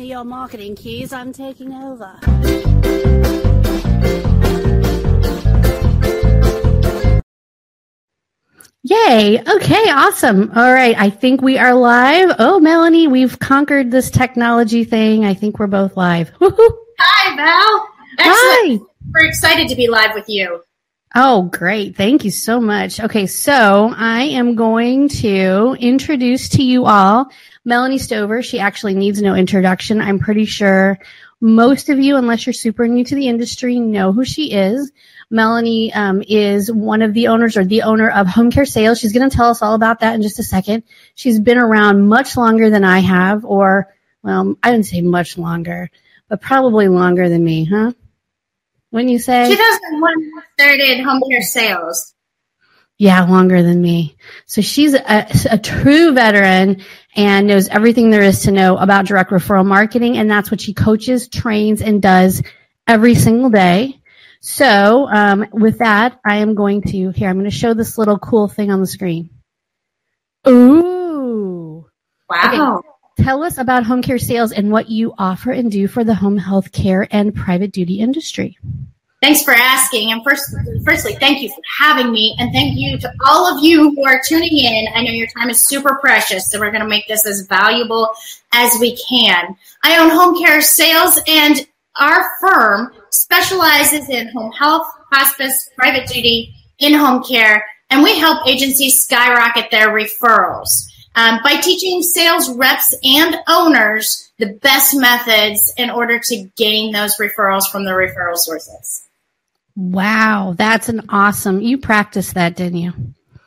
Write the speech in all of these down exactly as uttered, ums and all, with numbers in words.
me your marketing keys. I'm taking over. Yay. Okay, awesome. All right, I think we are live. Oh, Melanie, we've conquered this technology thing. I think we're both live. Woo-hoo. Hi, Val. Excellent. Hi. We're excited to be live with you. Oh, great. Thank you so much. Okay, so I am going to introduce to you all Melanie Stover. She actually needs no introduction. I'm pretty sure most of you, unless you're super new to the industry, know who she is. Melanie um, is one of the owners or the owner of Home Care Sales. She's going to tell us all about that in just a second. She's been around much longer than I have, or, well, I didn't say much longer, but probably longer than me, huh? Wouldn't you say? two thousand one started Home Care Sales. Yeah, longer than me. So she's a, a true veteran and knows everything there is to know about direct referral marketing, and that's what she coaches, trains, and does every single day. So um, with that, I am going to, here, I'm going to show this little cool thing on the screen. Ooh. Wow. Okay. Tell us about Home Care Sales and what you offer and do for the home health care and private duty industry. Thanks for asking. And first, firstly, thank you for having me. And thank you to all of you who are tuning in. I know your time is super precious, so we're going to make this as valuable as we can. I own Home Care Sales, and our firm specializes in home health, hospice, private duty, in-home care, and we help agencies skyrocket their referrals um, by teaching sales reps and owners the best methods in order to gain those referrals from the referral sources. Wow, that's an awesome. You practiced that, didn't you?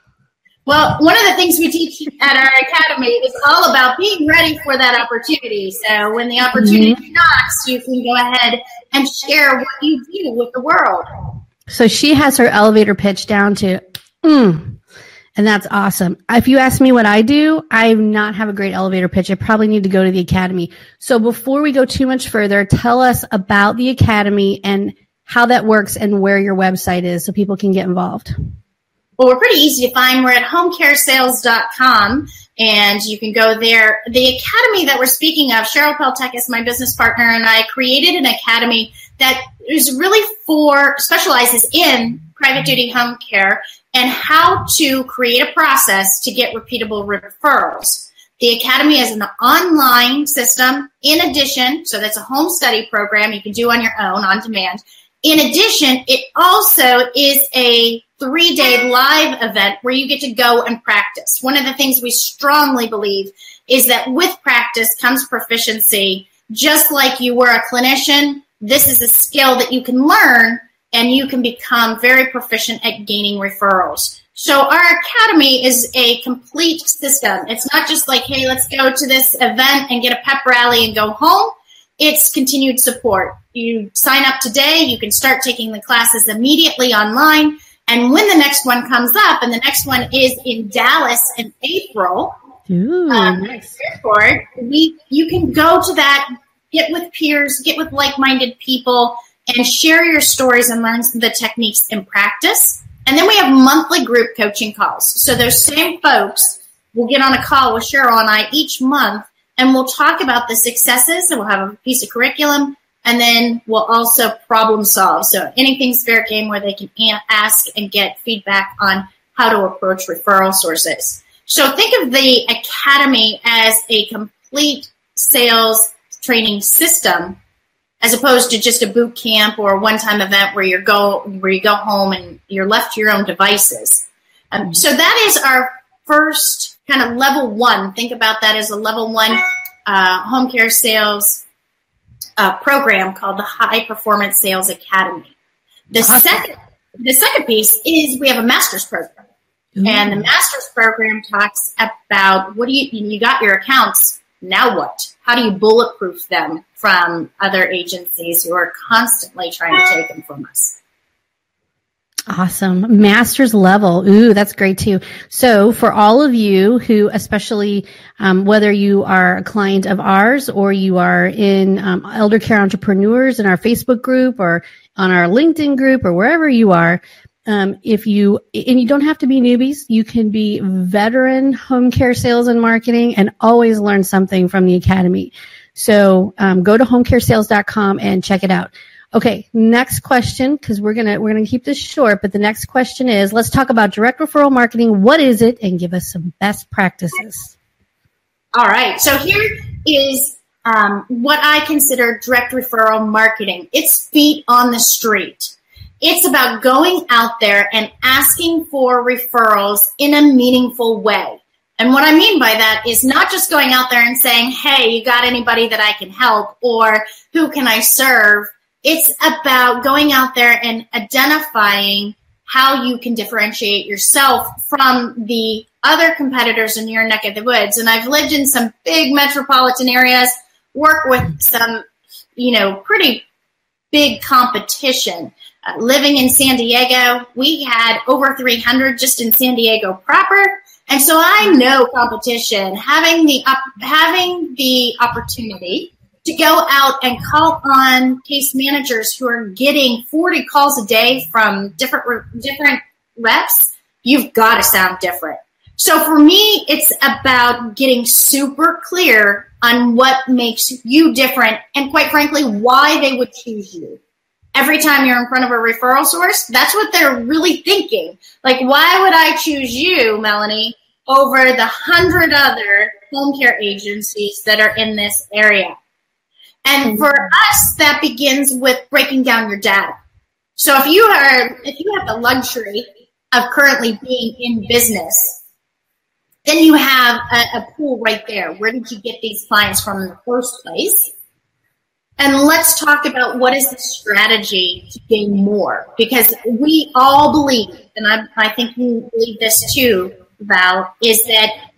Well, one of the things we teach at our academy is all about being ready for that opportunity. So when the opportunity mm-hmm. knocks, you can go ahead and share what you do with the world. So she has her elevator pitch down to, mm, and that's awesome. If you ask me what I do, I do not have a great elevator pitch. I probably need to go to the academy. So before we go too much further, tell us about the academy and how that works and where your website is so people can get involved. Well, we're pretty easy to find. We're at home care sales dot com, and you can go there. The academy that we're speaking of, Cheryl Peltekis, my business partner, and I created an academy that is really for, specializes in private duty home care and how to create a process to get repeatable referrals. The academy is an online system. In addition, so that's a home study program you can do on your own, on demand. In addition, it also is a three-day live event where you get to go and practice. One of the things we strongly believe is that with practice comes proficiency. Just like you were a clinician, this is a skill that you can learn and you can become very proficient at gaining referrals. So our academy is a complete system. It's not just like, hey, let's go to this event and get a pep rally and go home. It's continued support. You sign up today, you can start taking the classes immediately online. And when the next one comes up, and the next one is in Dallas in April, Ooh, um, nice. airport, we you can go to that, get with peers, get with like-minded people, and share your stories and learn the techniques in practice. And then we have monthly group coaching calls. So those same folks will get on a call with Cheryl and I each month, and we'll talk about the successes, and we'll have a piece of curriculum. And then we'll also problem solve. So anything's fair game where they can ask and get feedback on how to approach referral sources. So think of the academy as a complete sales training system as opposed to just a boot camp or a one-time event where you go where you go home and you're left to your own devices. Um, so that is our first kind of level one. Think about that as a level one uh, home care sales Uh, program called the High Performance Sales Academy. The awesome. second, the second piece is we have a master's program, Ooh. and the master's program talks about what do you you got your accounts, now what? How do you bulletproof them from other agencies who are constantly trying to take them from us? Awesome. Master's level. Ooh, that's great too. So for all of you who, especially um, whether you are a client of ours or you are in um, Elder Care Entrepreneurs in our Facebook group or on our LinkedIn group or wherever you are, um, if you, and you don't have to be newbies, you can be veteran home care sales and marketing and always learn something from the academy. So um, go to home care sales dot com and check it out. Okay, next question, because we're gonna we're gonna keep this short. But the next question is, let's talk about direct referral marketing. What is it, and give us some best practices. All right. So here is um, what I consider direct referral marketing. It's feet on the street. It's about going out there and asking for referrals in a meaningful way. And what I mean by that is not just going out there and saying, hey, you got anybody that I can help, or who can I serve? It's about going out there and identifying how you can differentiate yourself from the other competitors in your neck of the woods. And I've lived in some big metropolitan areas, work with some, you know, pretty big competition. Uh, living in San Diego, we had over three hundred just in San Diego proper. And so I know competition, having the up, having the opportunity to go out and call on case managers who are getting forty calls a day from different different reps, you've got to sound different. So for me, it's about getting super clear on what makes you different and, quite frankly, why they would choose you. Every time you're in front of a referral source, that's what they're really thinking. Like, why would I choose you, Melanie, over the hundred other home care agencies that are in this area? And for us, that begins with breaking down your data. So if you are, if you have the luxury of currently being in business, then you have a, a pool right there. Where did you get these clients from in the first place? And let's talk about what is the strategy to gain more. Because we all believe, and I, I think you believe this too, Val, is that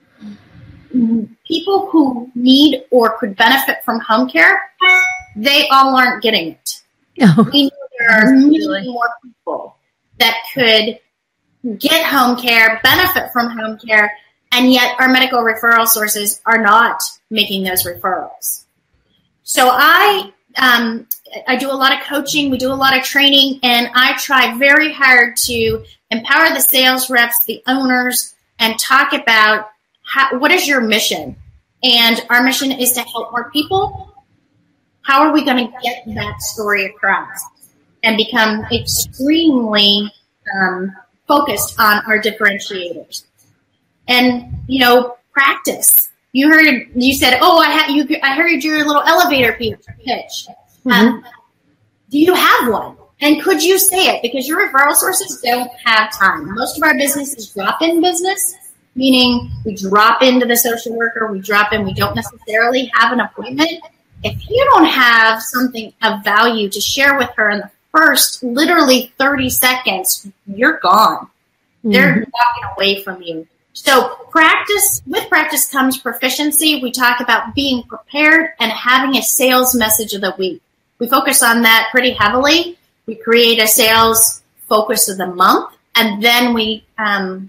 people who need or could benefit from home care, they all aren't getting it. Oh, we know there are many more people that could get home care, benefit from home care, and yet our medical referral sources are not making those referrals. So I um, I do a lot of coaching, we do a lot of training, and I try very hard to empower the sales reps, the owners, and talk about how, what is your mission? And our mission is to help more people. How are we going to get that story across and become extremely um, focused on our differentiators? And, you know, practice. You heard, you said, oh, I ha- you, I heard your little elevator pitch. Mm-hmm. Um, do you have one? And could you say it? Because your referral sources don't have time. Most of our business is drop-in business, meaning we drop into the social worker, we drop in, we don't necessarily have an appointment. If you don't have something of value to share with her in the first literally thirty seconds, you're gone. Mm-hmm. They're walking away from you. So practice, with practice comes proficiency. We talk about being prepared and having a sales message of the week. We focus on that pretty heavily. We create a sales focus of the month, and then we um,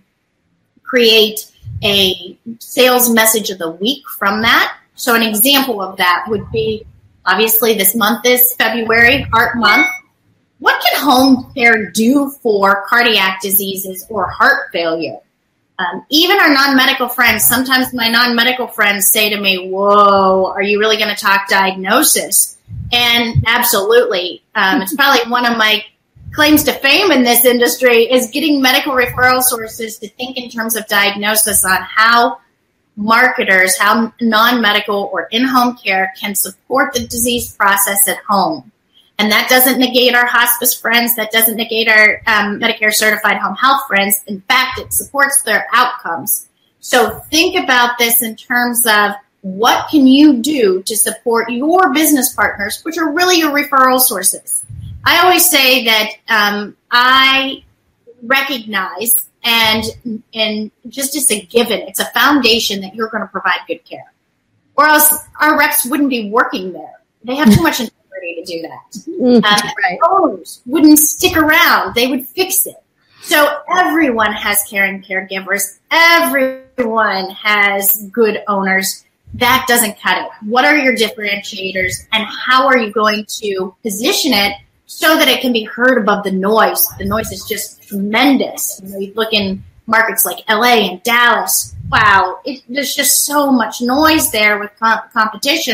create a sales message of the week from that. So an example of that would be, obviously this month is February, Heart Month. What can home care do for cardiac diseases or heart failure? Um, even our non-medical friends, sometimes my non-medical friends say to me, whoa, are you really going to talk diagnosis? And absolutely. Um, it's probably one of my claims to fame in this industry is getting medical referral sources to think in terms of diagnosis on how marketers, how non-medical or in-home care can support the disease process at home. And that doesn't negate our hospice friends. That doesn't negate our um, Medicare certified home health friends. In fact, it supports their outcomes. So think about this in terms of what can you do to support your business partners, which are really your referral sources. I always say that um, I recognize and and just as a given, it's a foundation that you're going to provide good care. Or else our reps wouldn't be working there. They have too much integrity to do that. Um, right. Owners wouldn't stick around. They would fix it. So everyone has caring caregivers. Everyone has good owners. That doesn't cut it. What are your differentiators, and how are you going to position it so that it can be heard above the noise? The noise is just tremendous. You know, you look in markets like L A and Dallas. Wow, it, there's just so much noise there with comp- competition.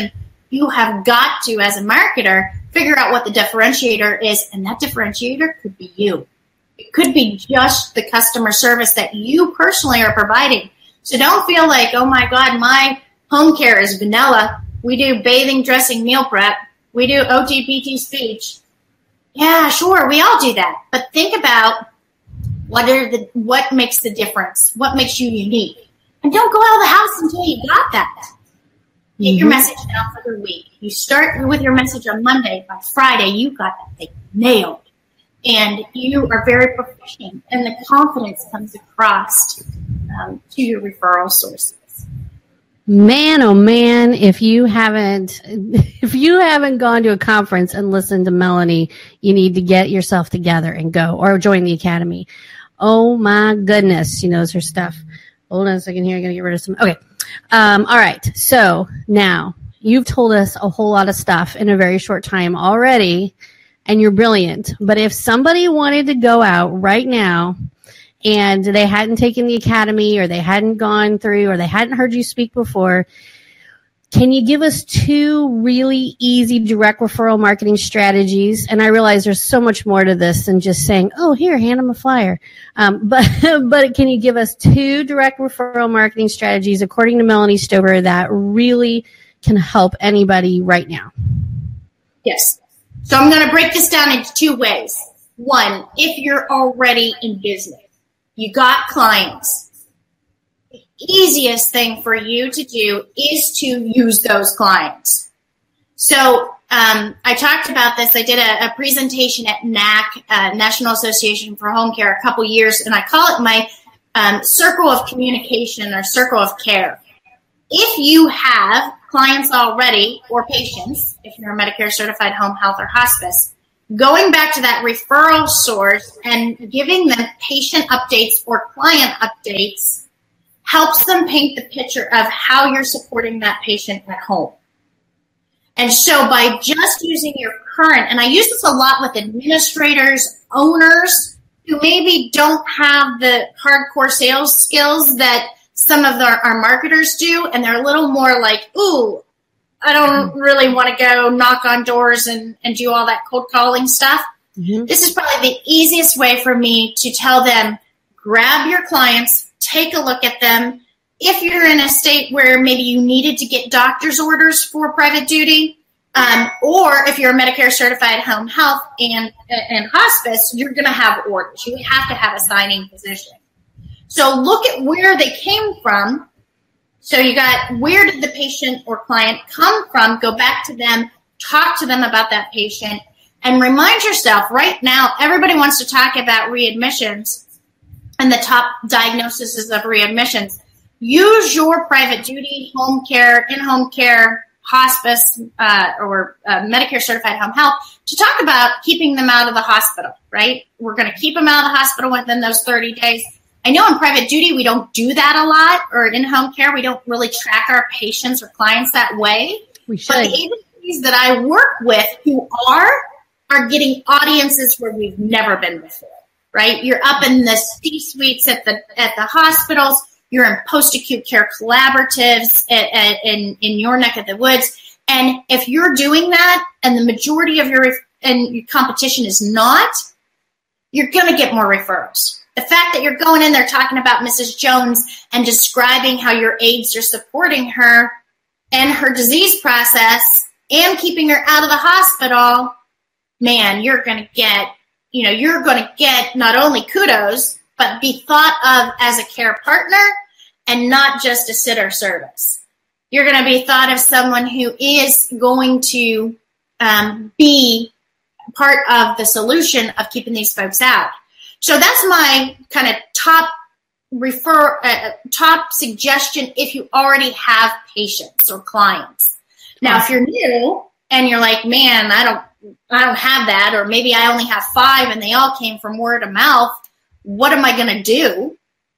You have got to, as a marketer, figure out what the differentiator is, and that differentiator could be you. It could be just the customer service that you personally are providing. So don't feel like, oh my God, my home care is vanilla. We do bathing, dressing, meal prep. We do O T, P T, speech. Yeah, sure, we all do that. But think about what are the what makes the difference? What makes you unique? And don't go out of the house until you got that. Get your message out for the week. You start with your message on Monday. By Friday, you got that thing nailed. And you are very proficient. And the confidence comes across um, to your referral sources. Man, oh man, if you haven't if you haven't gone to a conference and listened to Melanie, you need to get yourself together and go, or join the academy. Oh my goodness, she knows her stuff. Hold on a second here. I'm going to get rid of some. Okay. Um, all right. So now you've told us a whole lot of stuff in a very short time already, and you're brilliant. But if somebody wanted to go out right now and they hadn't taken the academy, or they hadn't gone through, or they hadn't heard you speak before, can you give us two really easy direct referral marketing strategies? And I realize there's so much more to this than just saying, oh, here, hand them a flyer. Um, but, but can you give us two direct referral marketing strategies, according to Melanie Stover, that really can help anybody right now? Yes. So I'm going to break this down into two ways. One, if you're already in business, you got clients, the easiest thing for you to do is to use those clients. So um, I talked about this. I did a, a presentation at N A C, uh, National Association for Home Care, a couple years, and I call it my um, circle of communication or circle of care. If you have clients already or patients, if you're a Medicare certified home health or hospice, going back to that referral source and giving them patient updates or client updates helps them paint the picture of how you're supporting that patient at home. And so by just using your current, and I use this a lot with administrators, owners, who maybe don't have the hardcore sales skills that some of the, our marketers do, and they're a little more like, ooh, I don't really want to go knock on doors and, and do all that cold calling stuff. Mm-hmm. This is probably the easiest way for me to tell them, grab your clients, take a look at them. If you're in a state where maybe you needed to get doctor's orders for private duty, um, or if you're a Medicare certified home health and, and hospice, you're going to have orders. You have to have a signing physician. So look at where they came from. So you got, where did the patient or client come from? Go back to them, talk to them about that patient, and remind yourself, right now, everybody wants to talk about readmissions and the top diagnoses of readmissions. Use your private duty, home care, in-home care, hospice, uh, or uh, Medicare certified home health to talk about keeping them out of the hospital, right? We're going to keep them out of the hospital within those thirty days. I know in private duty, we don't do that a lot, or in home care, we don't really track our patients or clients that way. We should. But the agencies that I work with who are, are getting audiences where we've never been before, right? You're up in the C-suites at the, at the hospitals. You're in post-acute care collaboratives at, at, in, in your neck of the woods. And if you're doing that and the majority of your, and your competition is not, you're going to get more referrals. The fact that you're going in there talking about Missus Jones and describing how your aides are supporting her and her disease process and keeping her out of the hospital, man, you're going to get, you know, you're going to get not only kudos, but be thought of as a care partner and not just a sitter service. You're going to be thought of someone who is going to um, be part of the solution of keeping these folks out. So that's my kind of top refer, uh, top suggestion if you already have patients or clients. Now, if you're new and you're like, man, I don't, I don't have that, or maybe I only have five and they all came from word of mouth, what am I going to do?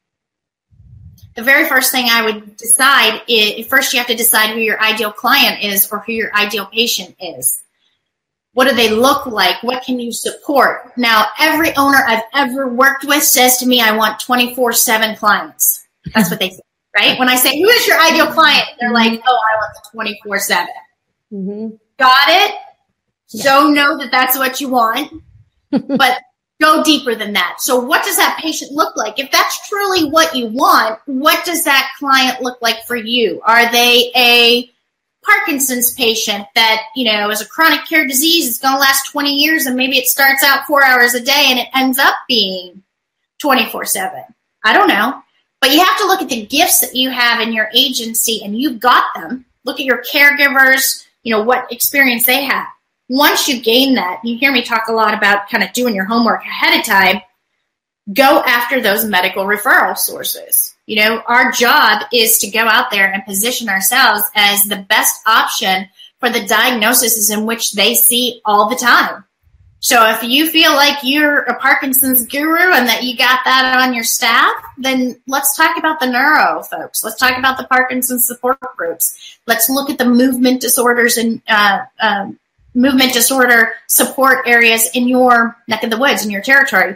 The very first thing I would decide is, first you have to decide who your ideal client is or who your ideal patient is. What do they look like? What can you support? Now, every owner I've ever worked with says to me, I want twenty-four seven clients. That's what they say, right? When I say, who is your ideal client? They're like, oh, I want the twenty-four seven. Mm-hmm. Got it? Yeah. So know that that's what you want, but go deeper than that. So what does that patient look like? If that's truly what you want, what does that client look like for you? Are they a Parkinson's patient that, you know, is a chronic care disease, it's going to last twenty years, and maybe it starts out four hours a day and it ends up being twenty-four seven? I don't know. But you have to look at the gifts that you have in your agency, and you've got them. Look at your caregivers, you know, what experience they have. Once you gain that, you hear me talk a lot about kind of doing your homework ahead of time, go after those medical referral sources. You know, our job is to go out there and position ourselves as the best option for the diagnoses in which they see all the time. So if you feel like you're a Parkinson's guru and that you got that on your staff, then let's talk about the neuro folks. Let's talk about the Parkinson's support groups. Let's look at the movement disorders and uh, um, movement disorder support areas in your neck of the woods, in your territory.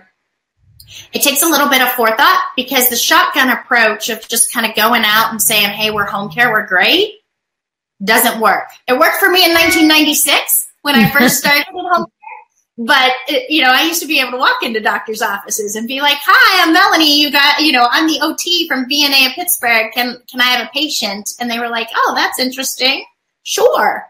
It takes a little bit of forethought, because the shotgun approach of just kind of going out and saying, hey, we're home care, we're great, doesn't work. It worked for me in nineteen ninety-six when I first started in home care. But, it, you know, I used to be able to walk into doctors' offices and be like, hi, I'm Melanie. You got, you know, I'm the O T from V N A of Pittsburgh. Can, can I have a patient? And they were like, oh, that's interesting. Sure.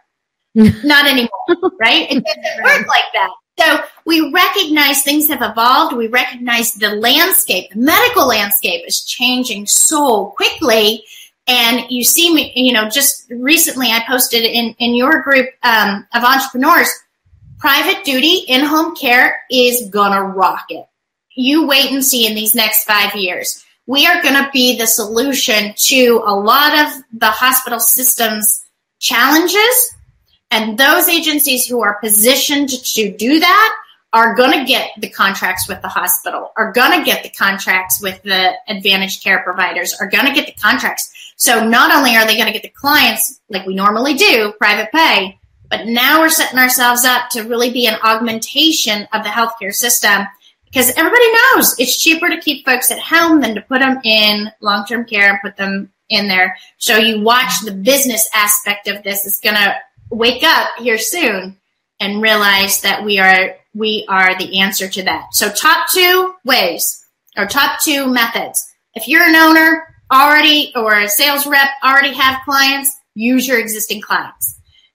Not anymore, right? It doesn't work like that. So we recognize things have evolved. We recognize the landscape, the medical landscape is changing so quickly. And you see me, you know, just recently I posted in, in your group um, of entrepreneurs, private duty in-home care is gonna rock it. You wait and see in these next five years. We are gonna be the solution to a lot of the hospital system's challenges, and those agencies who are positioned to do that are gonna get the contracts with the hospital, are gonna get the contracts with the advantage care providers, are gonna get the contracts. So not only are they gonna get the clients like we normally do, private pay, but now we're setting ourselves up to really be an augmentation of the healthcare system, because everybody knows it's cheaper to keep folks at home than to put them in long-term care and put them in there. So you watch the business aspect of this is going to wake up here soon and realize that we are we are the answer to that. So top two ways, or top two methods. If you're an owner already or a sales rep already have clients, use your existing clients.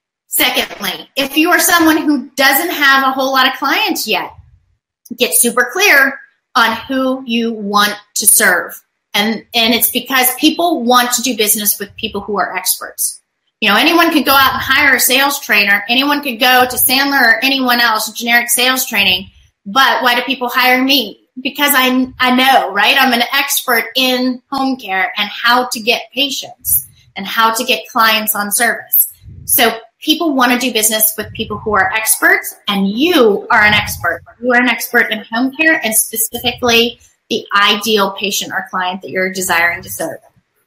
Secondly, if you are someone who doesn't have a whole lot of clients yet, get super clear on who you want to serve. And, and it's because people want to do business with people who are experts. You know, anyone could go out and hire a sales trainer. Anyone could go to Sandler or anyone else, generic sales training. But why do people hire me? Because I, I know, right? I'm an expert in home care and how to get patients and how to get clients on service. So people want to do business with people who are experts, and you are an expert. You are an expert in home care, and specifically the ideal patient or client that you're desiring to serve.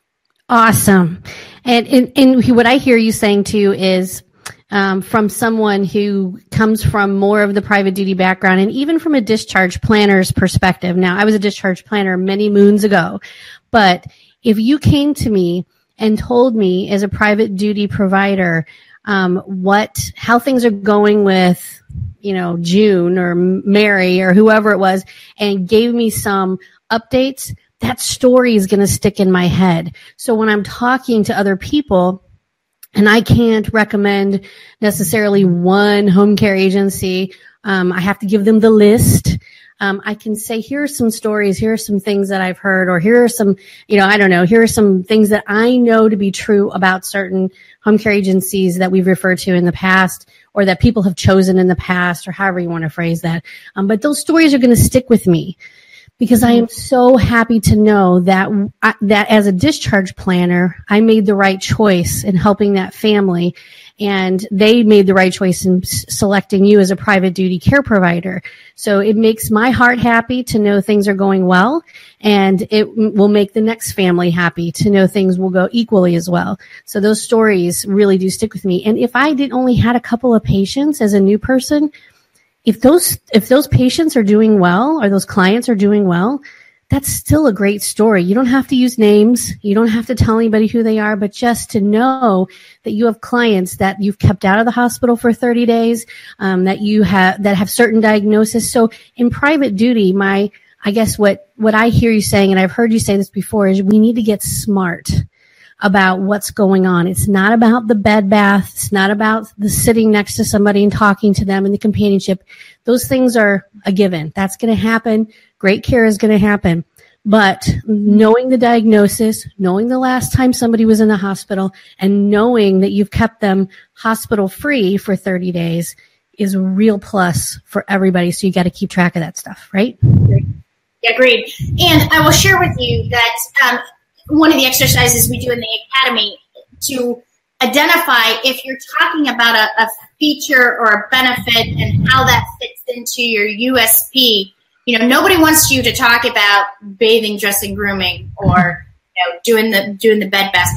Awesome. And, and, and what I hear you saying too is um, from someone who comes from more of the private duty background, and even from a discharge planner's perspective. Now, I was a discharge planner many moons ago, but if you came to me and told me as a private duty provider um, what, how things are going with, you know, June or Mary or whoever it was, and gave me some updates, that story is going to stick in my head. So when I'm talking to other people, and I can't recommend necessarily one home care agency, um, I have to give them the list. Um, I can say, here are some stories, here are some things that I've heard, or here are some, you know, I don't know, here are some things that I know to be true about certain home care agencies that we've referred to in the past, or that people have chosen in the past, or however you want to phrase that. Um, but those stories are going to stick with me, because I am so happy to know that I, that as a discharge planner, I made the right choice in helping that family, and they made the right choice in s- selecting you as a private duty care provider. So it makes my heart happy to know things are going well, and it m- will make the next family happy to know things will go equally as well. So those stories really do stick with me. And if I did only had a couple of patients as a new person, If those if those patients are doing well, or those clients are doing well, that's still a great story. You don't have to use names. You don't have to tell anybody who they are, but just to know that you have clients that you've kept out of the hospital for thirty days, um, that you have, that have certain diagnosis. So in private duty, my, I guess what, what I hear you saying, and I've heard you say this before, is we need to get smart about what's going on. It's not about the bed bath. It's not about the sitting next to somebody and talking to them and the companionship. Those things are a given. That's going to happen. Great care is going to happen. But knowing the diagnosis, knowing the last time somebody was in the hospital, and knowing that you've kept them hospital free for thirty days is a real plus for everybody. So you got to keep track of that stuff, right? Agreed. And I will share with you that um, one of the exercises we do in the academy to identify if you're talking about a, a feature or a benefit and how that fits into your U S P. You know, nobody wants you to talk about bathing, dressing, grooming, or you know, doing the doing the bed bath.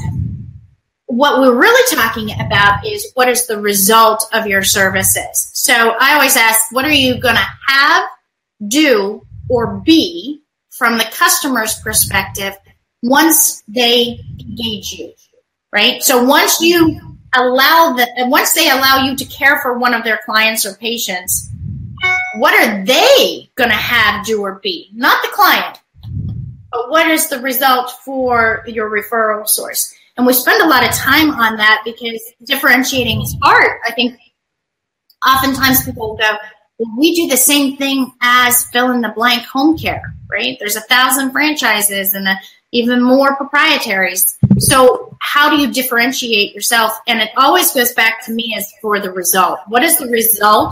What we're really talking about is what is the result of your services. So I always ask, what are you going to have, do, or be from the customer's perspective once they engage you, right? So once you allow the, once they allow you to care for one of their clients or patients, what are they going to have, do, or be? Not the client, but what is the result for your referral source? And we spend a lot of time on that because differentiating is hard. I think oftentimes people go, well, we do the same thing as fill in the blank home care, right? There's a thousand franchises and a, even more proprietaries. So how do you differentiate yourself? And it always goes back to me as for the result. What is the result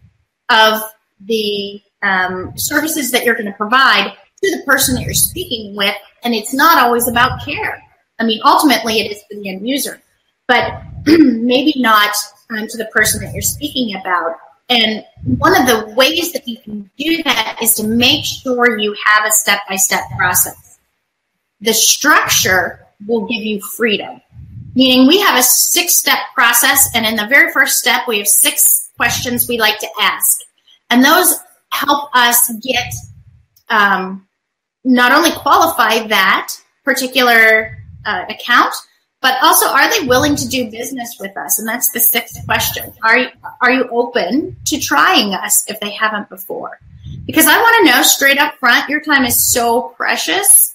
of the um, services that you're going to provide to the person that you're speaking with? And it's not always about care. I mean, ultimately it is for the end user, but maybe not um, to the person that you're speaking about. And one of the ways that you can do that is to make sure you have a step-by-step process. The structure will give you freedom, meaning we have a six-step process, and in the very first step, we have six questions we like to ask. And those help us get um, not only qualify that particular uh, account, but also, are they willing to do business with us? And that's the sixth question. Are you, are you open to trying us if they haven't before? Because I want to know straight up front, your time is so precious.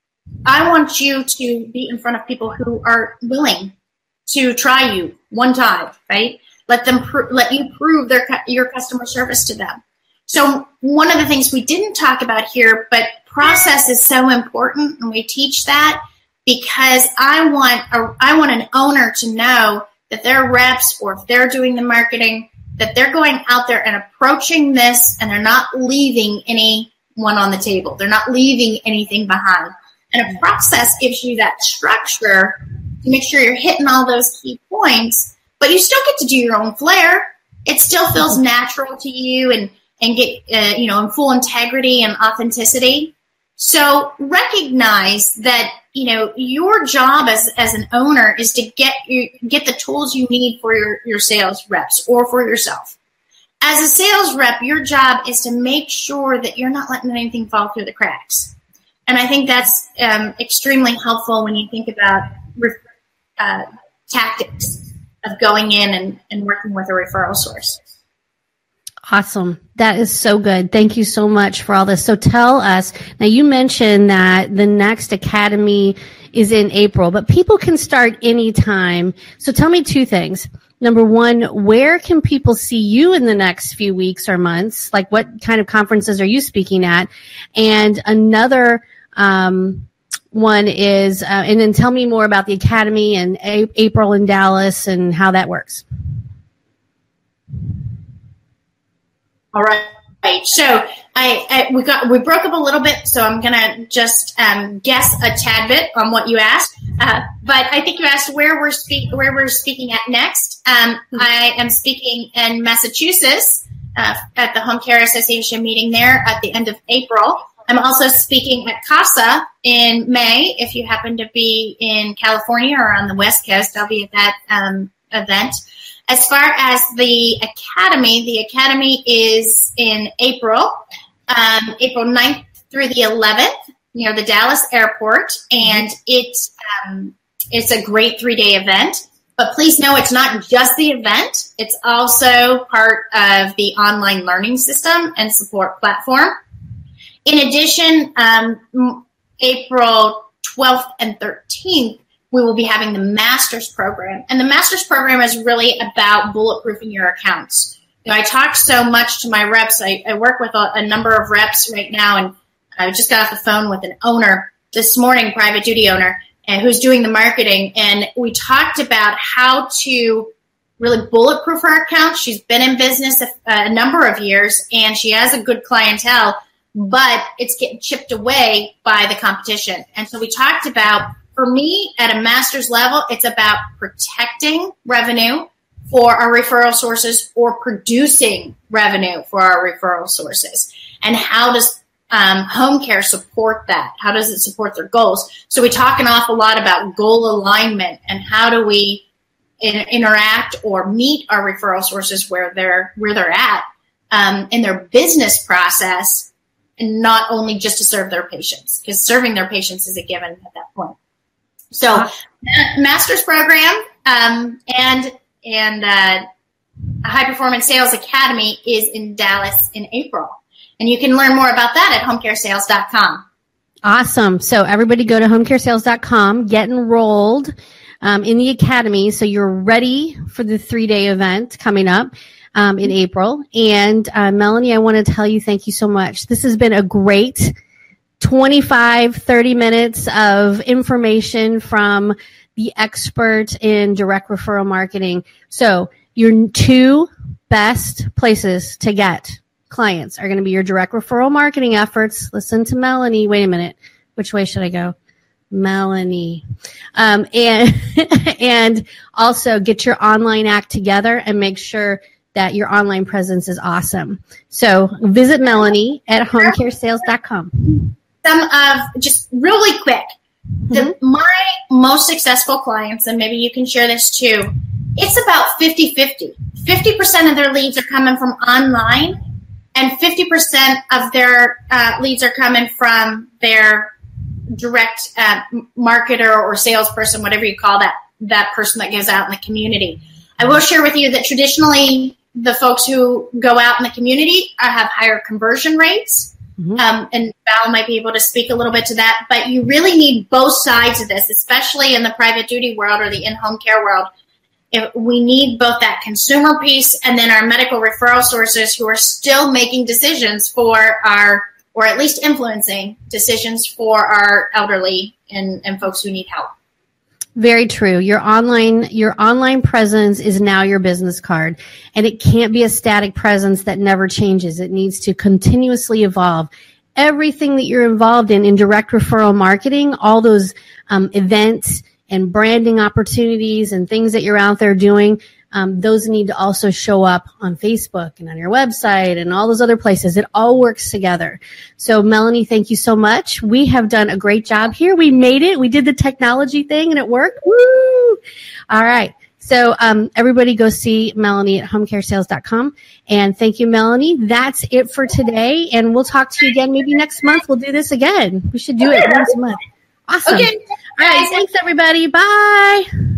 I want you to be in front of people who are willing to try you one time, right? Let them pr- let you prove their your customer service to them. So one of the things we didn't talk about here, but process is so important, and we teach that because I want a, I want an owner to know that their reps, or if they're doing the marketing, that they're going out there and approaching this, and they're not leaving anyone on the table. They're not leaving anything behind. And a process gives you that structure to make sure you're hitting all those key points, but you still get to do your own flair. It still feels natural to you and, and get, uh, you know, in full integrity and authenticity. So recognize that, you know, your job as, as an owner is to get you, get the tools you need for your, your sales reps or for yourself. As a sales rep, your job is to make sure that you're not letting anything fall through the cracks. And I think that's um, extremely helpful when you think about uh, tactics of going in and, and working with a referral source. Awesome. That is so good. Thank you so much for all this. So tell us, now you mentioned that the next academy is in April, but people can start anytime. So tell me two things. Number one, where can people see you in the next few weeks or months? Like what kind of conferences are you speaking at? And another um, one is, uh, and then tell me more about the academy and a- April in Dallas and how that works. All right. So I, I we got we broke up a little bit, so I'm gonna just um, guess a tad bit on what you asked. Uh, but I think you asked where we're speak where we're speaking at next. Um, mm-hmm. I am speaking in Massachusetts uh, at the Home Care Association meeting there at the end of April. I'm also speaking at CASA in May. If you happen to be in California or on the West Coast, I'll be at that um, event. As far as the academy, the academy is in April, um, April ninth through the eleventh near the Dallas airport, and it's um, it's a great three-day event. But please know it's not just the event. It's also part of the online learning system and support platform. In addition, um, April twelfth and thirteenth, we will be having the master's program. And the master's program is really about bulletproofing your accounts. You know, I talk so much to my reps. I, I work with a, a number of reps right now, and I just got off the phone with an owner this morning, private duty owner, and who's doing the marketing. And we talked about how to really bulletproof her account. She's been in business a, a number of years, and she has a good clientele, but it's getting chipped away by the competition. And so we talked about, for me, at a master's level, it's about protecting revenue for our referral sources or producing revenue for our referral sources. And how does um, home care support that? How does it support their goals? So we talk an awful lot about goal alignment and how do we in, interact or meet our referral sources where they're where they're at um, in their business process, and not only just to serve their patients, because serving their patients is a given at that point. So, uh, master's program um, and and uh, High Performance Sales Academy is in Dallas in April. And you can learn more about that at home care sales dot com. Awesome. So everybody go to home care sales dot com, get enrolled um, in the academy so you're ready for the three-day event coming up um, in April. And uh, Melanie, I want to tell you thank you so much. This has been a great twenty-five, thirty minutes of information from the expert in direct referral marketing. So your two best places to get clients are going to be your direct referral marketing efforts. Listen to Melanie. Wait a minute. Which way should I go? Melanie. Um, and, and also get your online act together and make sure that your online presence is awesome. So visit Melanie at home care sales dot com. Some of, just really quick, the, mm-hmm. my most successful clients, and maybe you can share this too, it's about fifty-fifty. fifty percent of their leads are coming from online, and fifty percent of their uh, leads are coming from their direct uh, marketer or salesperson, whatever you call that, that person that goes out in the community. I will share with you that traditionally the folks who go out in the community have higher conversion rates. Mm-hmm. Um, and Val might be able to speak a little bit to that, but you really need both sides of this, especially in the private duty world or the in-home care world. If we need both that consumer piece and then our medical referral sources who are still making decisions for our, or at least influencing decisions for our elderly and, and folks who need help. Very true. Your online, your online presence is now your business card, and it can't be a static presence that never changes. It needs to continuously evolve. Everything that you're involved in, in direct referral marketing, all those um, events and branding opportunities and things that you're out there doing, um, those need to also show up on Facebook and on your website and all those other places. It all works together. So Melanie, thank you so much. We have done a great job here. We made it. We did the technology thing and it worked. Woo! All right. So um, everybody go see Melanie at home care sales dot com. And thank you, Melanie. That's it for today. And we'll talk to you again maybe next month. We'll do this again. We should do it once a month. Awesome. Okay. All right. Thanks, everybody. Bye.